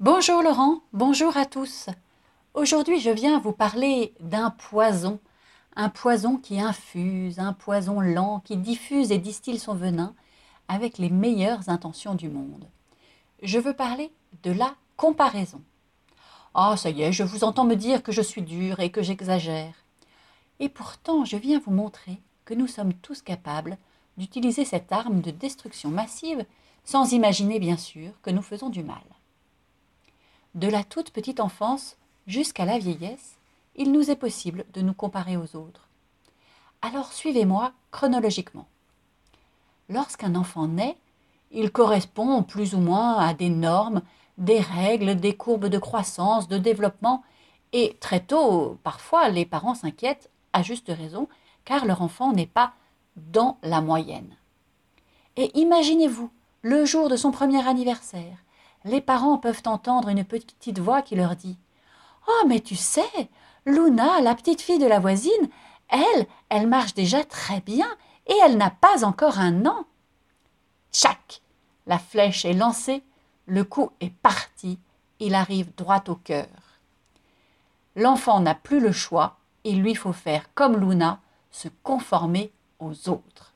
Bonjour Laurent, bonjour à tous. Aujourd'hui, je viens vous parler d'un poison. Un poison qui infuse, un poison lent qui diffuse et distille son venin avec les meilleures intentions du monde. Je veux parler de la comparaison. Ah, ça y est, je vous entends me dire que je suis dure et que j'exagère. Et pourtant, je viens vous montrer que nous sommes tous capables d'utiliser cette arme de destruction massive sans imaginer bien sûr que nous faisons du mal. De la toute petite enfance jusqu'à la vieillesse, il nous est possible de nous comparer aux autres. Alors suivez-moi chronologiquement. Lorsqu'un enfant naît, il correspond plus ou moins à des normes, des règles, des courbes de croissance, de développement, et très tôt, parfois, les parents s'inquiètent, à juste raison, car leur enfant n'est pas dans la moyenne. Et imaginez-vous, le jour de son premier anniversaire, les parents peuvent entendre une petite voix qui leur dit « Oh, mais tu sais, Luna, la petite fille de la voisine, elle marche déjà très bien et elle n'a pas encore un an. » Tchac! La flèche est lancée, le coup est parti, il arrive droit au cœur. L'enfant n'a plus le choix, il lui faut faire comme Luna, se conformer aux autres.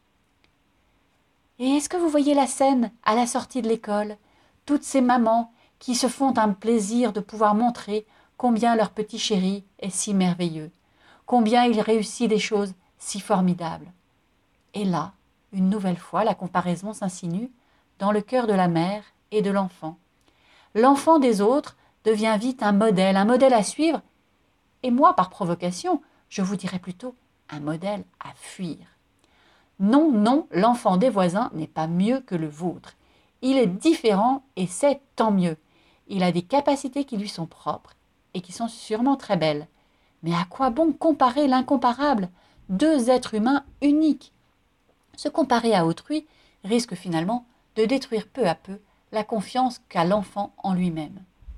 Et est-ce que vous voyez la scène à la sortie de l'école? Toutes ces mamans qui se font un plaisir de pouvoir montrer combien leur petit chéri est si merveilleux, combien il réussit des choses si formidables. Et là, une nouvelle fois, la comparaison s'insinue dans le cœur de la mère et de l'enfant. L'enfant des autres devient vite un modèle à suivre, et moi, par provocation, je vous dirais plutôt un modèle à fuir. Non, non, l'enfant des voisins n'est pas mieux que le vôtre. Il est différent et c'est tant mieux. Il a des capacités qui lui sont propres et qui sont sûrement très belles. Mais à quoi bon comparer l'incomparable? Deux êtres humains uniques. Se comparer à autrui risque finalement de détruire peu à peu la confiance qu'a l'enfant en lui-même.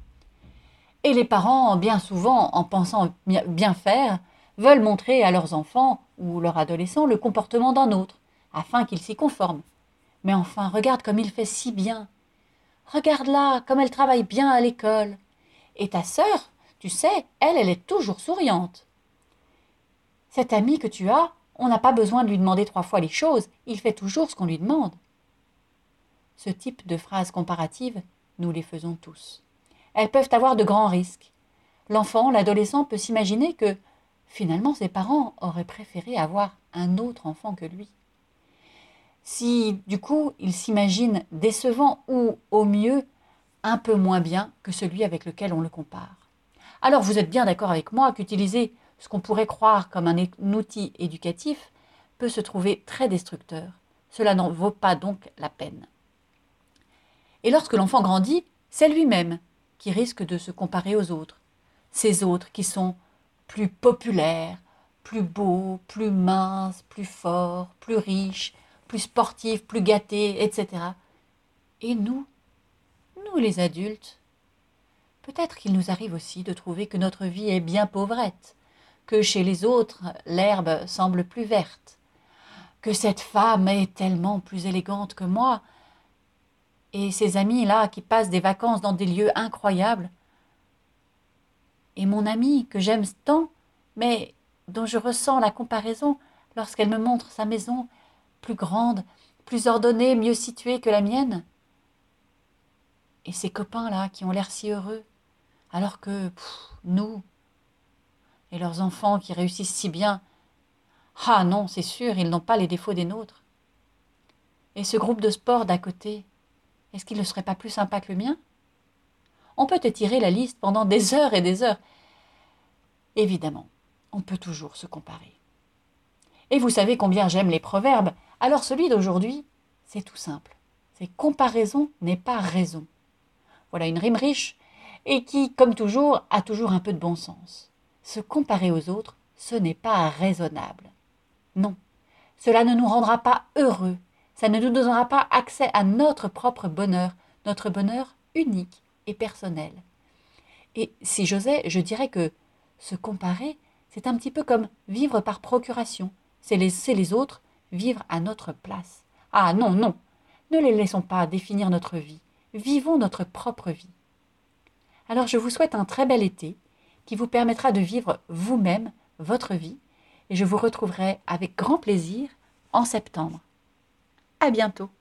Et les parents, bien souvent, en pensant bien faire, veulent montrer à leurs enfants ou leurs adolescents le comportement d'un autre, afin qu'ils s'y conforment. Mais enfin, regarde comme il fait si bien. Regarde-la, comme elle travaille bien à l'école. Et ta sœur, tu sais, elle est toujours souriante. Cet ami que tu as, on n'a pas besoin de lui demander 3 fois les choses, il fait toujours ce qu'on lui demande. Ce type de phrases comparatives, nous les faisons tous. Elles peuvent avoir de grands risques. L'enfant, l'adolescent peut s'imaginer que, finalement, ses parents auraient préféré avoir un autre enfant que lui. Si, du coup, il s'imagine décevant ou, au mieux, un peu moins bien que celui avec lequel on le compare. Alors, vous êtes bien d'accord avec moi qu'utiliser ce qu'on pourrait croire comme un outil éducatif peut se trouver très destructeur. Cela n'en vaut pas donc la peine. Et lorsque l'enfant grandit, c'est lui-même qui risque de se comparer aux autres. Ces autres qui sont plus populaires, plus beaux, plus minces, plus forts, plus riches, plus sportifs, plus gâtés, etc. Et nous les adultes, peut-être qu'il nous arrive aussi de trouver que notre vie est bien pauvrette, que chez les autres l'herbe semble plus verte, que cette femme est tellement plus élégante que moi, et ces amis-là qui passent des vacances dans des lieux incroyables, et mon amie que j'aime tant, mais dont je ressens la comparaison lorsqu'elle me montre sa maison plus grande, plus ordonnée, mieux située que la mienne. Et ces copains-là qui ont l'air si heureux, alors que nous et leurs enfants qui réussissent si bien, ah non, c'est sûr, ils n'ont pas les défauts des nôtres. Et ce groupe de sport d'à côté, est-ce qu'il ne serait pas plus sympa que le mien? On peut étirer la liste pendant des heures et des heures. Évidemment, on peut toujours se comparer. Et vous savez combien j'aime les proverbes, alors celui d'aujourd'hui, c'est tout simple. C'est comparaison n'est pas raison. Voilà une rime riche et qui, comme toujours, a toujours un peu de bon sens. Se comparer aux autres, ce n'est pas raisonnable. Non, cela ne nous rendra pas heureux, ça ne nous donnera pas accès à notre propre bonheur, notre bonheur unique et personnel. Et si j'osais, je dirais que se comparer, c'est un petit peu comme vivre par procuration. C'est laisser les autres vivre à notre place. Ah non, non, ne les laissons pas définir notre vie. Vivons notre propre vie. Alors je vous souhaite un très bel été qui vous permettra de vivre vous-même votre vie et je vous retrouverai avec grand plaisir en septembre. À bientôt.